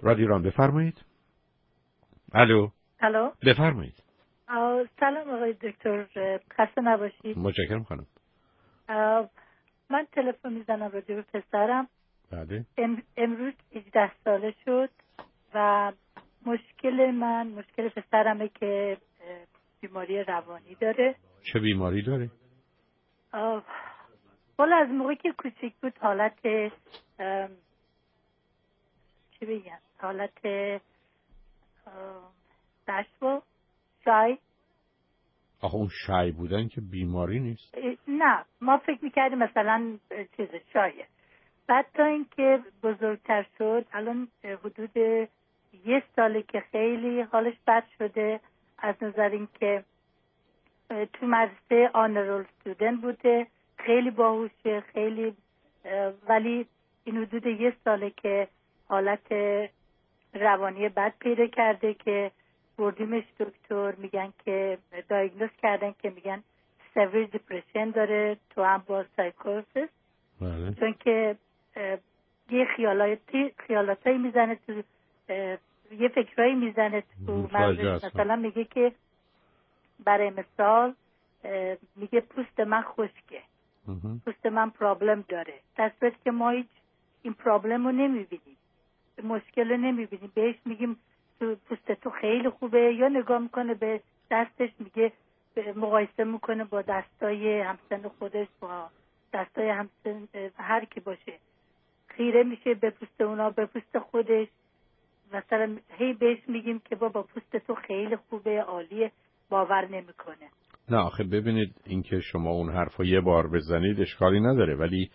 رادیو ایران بفرمایید. الو. بفرمایید. سلام آقای دکتر، خسته نباشید. متشکرم خانم. من تلفن میزنم راجع به پسرم. بله. امروز 18 ساله شد و مشکل پسرمه که بیماری روانی داره. چه بیماری داره؟ والا از موقعی که کوچیک بود حالت دشو شای. آخه اون شای بودن که بیماری نیست. نه، ما فکر میکردیم مثلا چیز شایه. بعد تا اینکه بزرگتر شد، الان حدود 1 ساله که خیلی حالش بد شده، از نظر اینکه تو مدرسه آنرول استودنت بوده، خیلی باهوشه، خیلی، ولی این حدود 1 ساله که حالت روانی بد پیدا کرده که بردیمش دکتر، میگن که دایگنوز کردن که میگن سیویر دیپرشن داره تو هم با سایکوسیس. چون که یه خیالاتایی میزنه تو، یه فکرایی میزنه تو مغزش. مثلا میگه که برای مثال میگه پوست من خشکه، پوست من پرابلم داره، در صورتی که ما هیچ این پرابلم رو نمیبینیم، مشکل رو نمیبینیم. بهش میگیم تو پوست تو خیلی خوبه، یا نگاه میکنه به دستش، میگه مقایسه میکنه با دستای همسن خودش، با دستای همسن هر کی باشه، خیره میشه به پوست اونا، به پوست خودش. مثلا هی بهش میگیم که بابا پوست تو خیلی خوبه، عالیه، باور نمیکنه. نه آخه ببینید، اینکه شما اون حرفو یه بار بزنید اشکالی نداره، ولی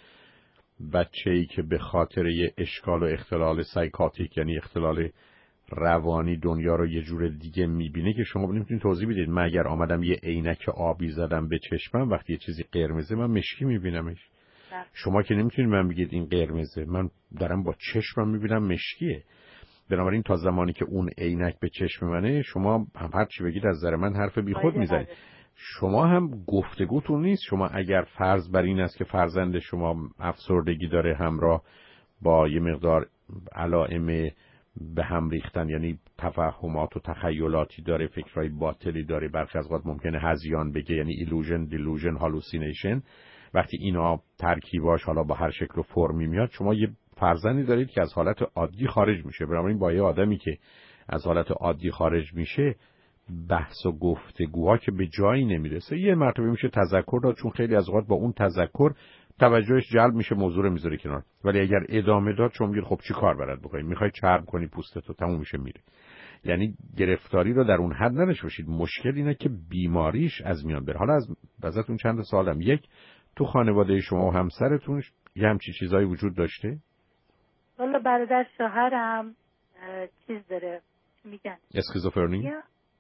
بچه‌ای که به خاطر یه اشکال و اختلال سایکاتیک، یعنی اختلال روانی، دنیا رو یه جور دیگه میبینه که شما نمیتونید توضیح بدید. من اگر آمدم یه عینک آبی زدم به چشمم، وقتی یه چیزی قرمزه من مشکی میبینمش. شما که نمیتونید من بگید این قرمزه، من دارم با چشمم میبینم مشکیه. بنابراین تا زمانی که اون عینک به چشم منه، شما هم هر چی بگید از نظر من حرف بیخود میزنید. شما هم گفتگوتون نیست. شما اگر فرض بر این است که فرزند شما افسردگی داره همراه با یه مقدار علائم به هم ریختن، یعنی توهمات و تخیلاتی داره، فکرای باطلی داره، برخی از اوقات ممکنه هذیان بگه، یعنی ایلوژن، دیلوژن، هالوسینیشن، وقتی اینا ترکیباش حالا با هر شکل و فرمی میاد، شما یه فرزندی دارید که از حالت عادی خارج میشه. بنابراین با یه آدمی که از حالت عادی خارج میشه، بحث و گفتگوها که به جایی نمیرسه. یه مرتبه میشه تذکر داد، چون خیلی از اوقات با اون تذکر توجهش جلب میشه، موضوع رو میذاره کنار. ولی اگر ادامه داد، شما میگید خب چی کار بلد بکنید، میخوای چرب کنی پوستتو، تموم میشه میره. یعنی گرفتاری رو در اون حد نداشته باشید. مشکل اینه که بیماریش از میان بره. حالا ازتون چند سوالم. یک، تو خانواده شما و همسرتون یه همچین چیزایی وجود داشته؟ والا برادر شوهرم چیز داره، میگن اسکیزوفرنی؟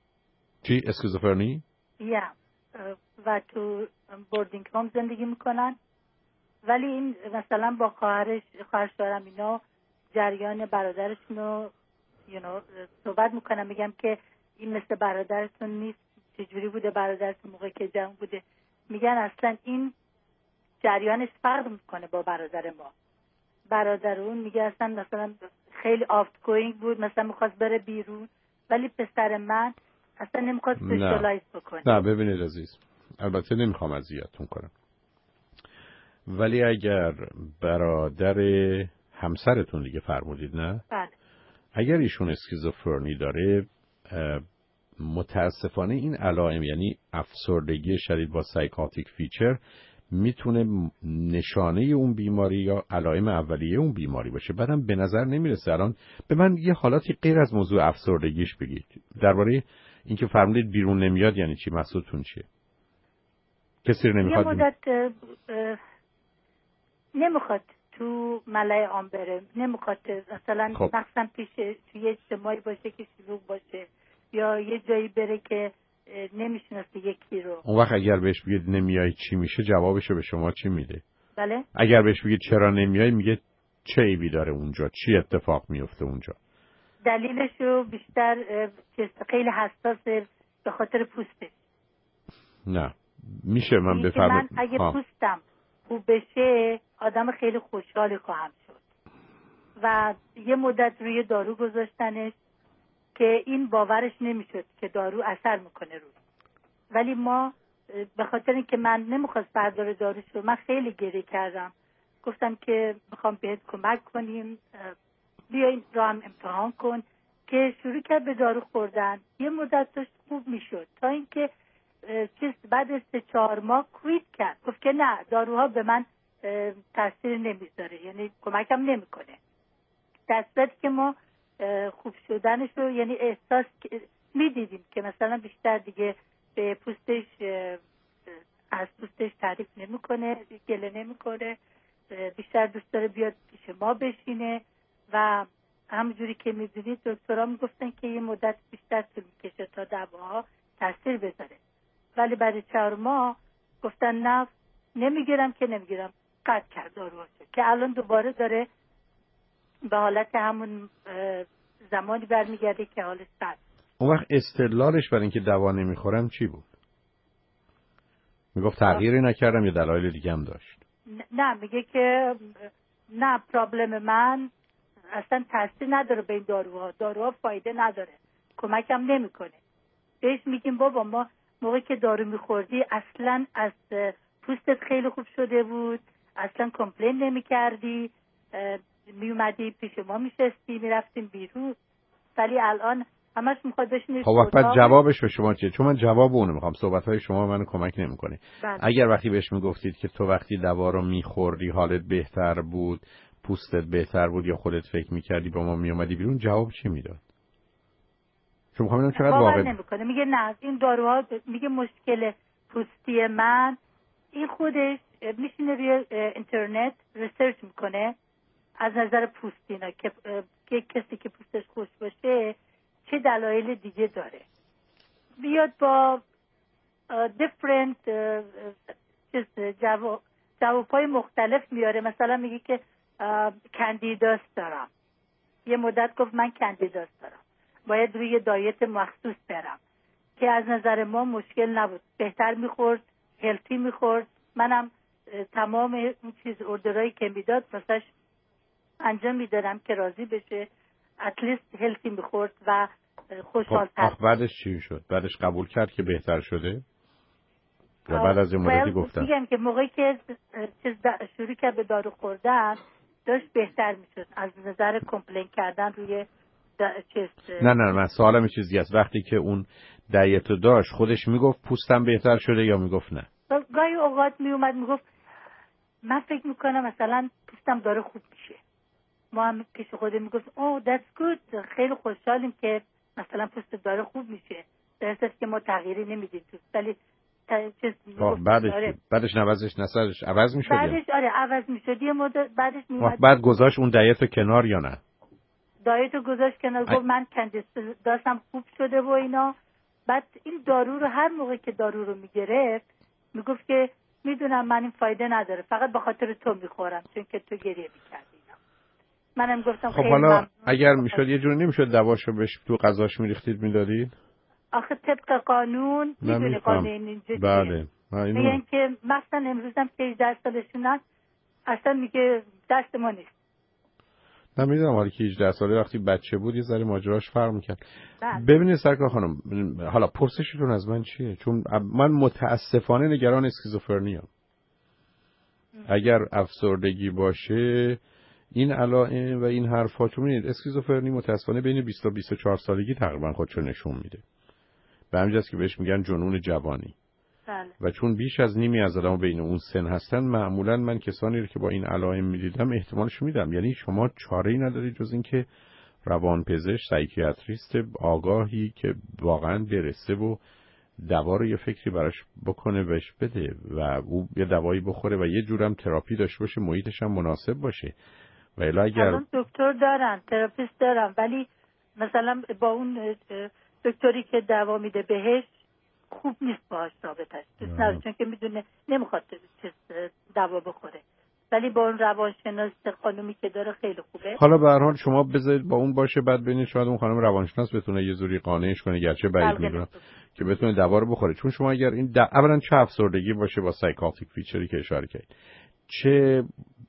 چی اسکیزوفرنی؟ و تو بوردینگ هوم زندگی میکنن. ولی این مثلا با خواهر شوهرم اینا جریان برادرشونو صحبت میکنم، میگم که این مثل برادرتون نیست، چجوری بوده برادرتون موقع که جنگ بوده. میگن اصلا این جریانش فرق میکنه با برادر ما. برادر اون میگه اصلا مثلا خیلی آفت گوینگ بود، مثلا میخواست بره بیرون، ولی پسر من اصلا نمیخواست سوشالایز بکنه. نه ببینید عزیز، البته نمیخوام اذیتتون کنم، ولی اگر برادر همسرتون دیگه فرمودید، نه؟ بله. اگر ایشون اسکیزوفرنی داره، متاسفانه این علائم، یعنی افسردگی شدید با سایکاتیک فیچر، میتونه نشانه اون بیماری یا علائم اولیه اون بیماری باشه. بعدم به نظر نمیرسه الان به من یه حالاتی غیر از موضوع افسردگیش بگید. درباره اینکه فرمودید بیرون نمیاد، یعنی چی؟ مقصودتون چیه؟ کسی رو نمیخواد؟ یه مدت نمیخواد تو ملأ عام بره، نمیخواد مثلا مخصوصا پیش توی اجتماعی باشه که شلوغ باشه، یا یه جایی بره که نمیشناسه یکی رو. اون وقت اگر بهش بگید نمیای چی میشه، جوابشو به شما چی میده؟ بله؟ اگر بهش بگید چرا نمیای، میگه چه عیبی داره اونجا، چی اتفاق میفته اونجا؟ دلیلشو بیشتر خیلی حساسه به خاطر پوستش. نه میشه من بفرمایید؟ من اگه پوستم خوب بشه آدم خیلی خوشحالی خواهم شد، و یه مدت روی دارو گذاشتنش که این باورش نمیشد که دارو اثر میکنه روش. ولی ما به خاطر اینکه من نمیخواست بردار داروش رو، من خیلی گریه کردم، گفتم که میخوام بهت کمک کنیم، بیا این رو هم امتحان کن، که شروع کرد به دارو خوردن. یه مدت داشت خوب میشد تا اینکه بعد از 3-4 ماه کویت کرد، گفت که نه داروها به من تاثیر نمیذاره، یعنی کمکم نمیکنه. در صورتی که ما خوب شدنش رو یعنی احساس میدیدیم که مثلا بیشتر دیگه به پوستش از پوستش تعریف نمیکنه، گله نمیکنه، بیشتر دوست داره بیاد پیش ما بشینه و همونجوری که میدونید دکترها میگفتن که یه مدت بیشتر طول میکشه تا دواها تاثیر بذاره. ولی بعد 4 ماه گفتن نه نمیگیرم، قطع کرد داروهاشو، که الان دوباره داره به حالت همون زمانی برمیگرده که حالش بد. اون وقت استدلالش برای اینکه دوا نمیخورم چی بود؟ میگفت تغییری نکردم یا دلایل دیگه هم داشت؟ نه، میگه که نه، پرابلم من اصلا تاثیر نداره به این داروها فایده نداره، کمکم نمیکنه. بهش میگیم بابا ما موقعی که دارو میخوردی اصلا از پوستت خیلی خوب شده بود، اصلا کمپلین نمیکردی، میومدی پیش ما میشستی، میرفتیم بیرون، ولی الان همش میخواد بشینه. خب وقت بعد جوابش به شما چیه؟ چون من جواب اونو میخوام، صحبت‌های شما منو کمک نمیکنه. اگر وقتی بهش میگفتید که تو وقتی دوا رو میخوردی حالت بهتر بود، پوستت بهتر بود، یا خودت فکر میکردی با ما میومدی بیرون، جواب چی میداد؟ چون میخوام ببینم چقدر واقعا نمیکنه. میگه نه این داروها، میگه مشکل پوستی من، این خودش میشینه روی اینترنت ریسرچ میکنه از نظر پوستینا که کسی که پوستش خوش باشه چه دلایل دیگه داره، بیاد با different جوابهای مختلف میاره. مثلا میگه که کندیداس دارم، یه مدت گفت من کندیداس دارم، باید روی دایت مخصوص برم، که از نظر ما مشکل نبود، بهتر میخورد، هلتی میخورد. منم تمام اون چیز اوردرایی که میداد واسش انجام میدادم که راضی بشه، اتلیست هلتی میخورد و خوشحال‌تر. بعدش چی شد؟ بعدش قبول کرد که بهتر شده؟ یا بعد از این مدتی گفتم؟ میگم که موقعی که شروع کرد به دارو خوردن داشت بهتر میشد از نظر کمپلین کردن روی نه من سوالم یه چیزی است. وقتی که اون دیت داشت خودش میگفت پوستم بهتر شده یا میگفت نه؟ گاهی اوقات میومد میگفت من فکر میکنم مثلا پوستم داره خوب میشه. ما هم پیش خودم میگفت اوه that's good، خیلی خوشحالیم که مثلا پوست داره خوب میشه، در اساس که ما تغییری نمیدیم تو، ولی بعدش نظرش عوض میشد؟ بعدش عوض میشد. یه مدت بعدش میومد بعد گذاشت اون دیت کنار یا نه؟ دایت رو گذاشت کنار، گفت من دستم خوب شده و اینا. بعد این دارو رو هر موقع که دارو رو میگرفت میگفت که میدونم من این فایده نداره، فقط به خاطر تو میخورم چون که تو گریه میکردی. منم گفتم خب حالا اگر میشد یه جوری نمیشد دواشو بهش تو غذاش میریختید میدادید؟ آخه طبق قانون میدونی قانون اینجا بله میگن که مثلا امروزم که 18 سالشون اصلا میگه دست ما نیست. نمیدونم حالا که 18 ساله وقتی بچه بود یه ذره ماجراش فرق میکرد. ببینید سرکار خانم، حالا پرسشتون از من چیه؟ چون من متاسفانه نگران اسکیزوفرنیام. اگر افسردگی باشه این علائم و این حرفا، چون می‌بینید اسکیزوفرنی متاسفانه بین 20 تا 24 سالگی تقریبا خودشو نشون میده. به همین جاست که بهش میگن جنون جوانی. بله. و چون بیش از نیمی از آدم‌ها بین اون سن هستن، معمولا من کسانی رو که با این علائم میدیدم احتمالش میدم. یعنی شما چاره‌ای ندارید جز این که روانپزشک، سایکیاتریست آگاهی که واقعا برسه و دوا رو یه فکری براش بکنه بهش بده و او یه دوایی بخوره و یه جورم تراپی داشته باشه، محیطش هم مناسب باشه. و الا اگر الان دکتر دارن، تراپیست دارن، ولی مثلا با اون دکتری که دوا میده بهش خوب نیست باهاش رابطه‌اش، دوست نداره، چون که میدونه نمیخواد دوا بخوره. ولی با اون روانشناس خانومی که داره خیلی خوبه. حالا به هر حال شما بذارید با اون باشه، بعد ببینید شاید اون خانم روانشناس بتونه یه جوری قانعش کنه، گرچه بعید میدونم که بتونه دوا رو بخوره. چون شما اگر این اولا چه افسردگی باشه با سایکاتیک فیچری که اشاره کردید، چه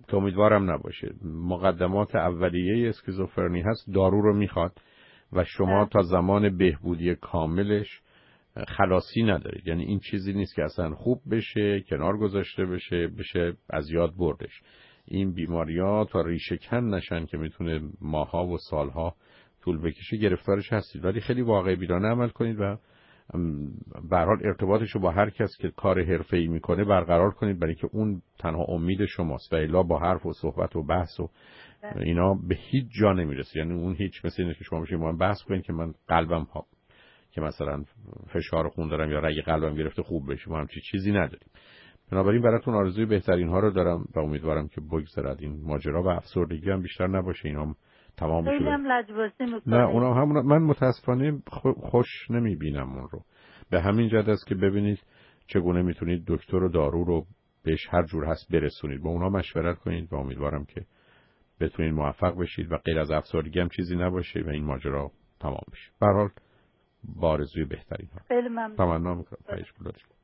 که امیدوارم نباشه، مقدمات اولیه اسکیزوفرنی هست، دارو رو میخواد و شما تا زمان بهبودی کاملش خلاصی ندارید. یعنی این چیزی نیست که اصلا خوب بشه، کنار گذاشته بشه از یاد بردش. این بیماریات تا ریشه کن نشن که میتونه ماها و سالها طول بکشه، گرفتارش هستید. ولی خیلی واقع بینانه عمل کنید و به هر حال ارتباطش رو با هر کس که کار حرفه‌ای میکنه برقرار کنید، برای که اون تنها امید شماست و الا با حرف و صحبت و بحث و اینا به هیچ جا نمیرسه. یعنی اون هیچ مثل اینه که شما بشید با من بحث کنید که من قلبم ها که مثلا فشار خون دارم یا رگ قلبم گرفته خوب بشه، ما همچین چیزی نداریم. بنابراین براتون آرزوی بهترین ها رو دارم و امیدوارم که بگذرد این ماجرا و افسردگی هم بیشتر نباشه. اینا هم تمام بشه. خیلی هم لجبازی میکنه. نه اونا هم من متاسفانه خوش نمیبینم اون رو. به همین جهت است که ببینید چگونه میتونید دکتر و دارو رو بهش هر جور هست برسونید، با اونا مشورت کنید و امیدوارم که بتونید موفق بشید و غیر از افسردگی هم چیزی نباشه و این ماجرا تمام بشه. به هر حال با آرزوی بهترین ها. خیلی ممنون. تمنا میکنم.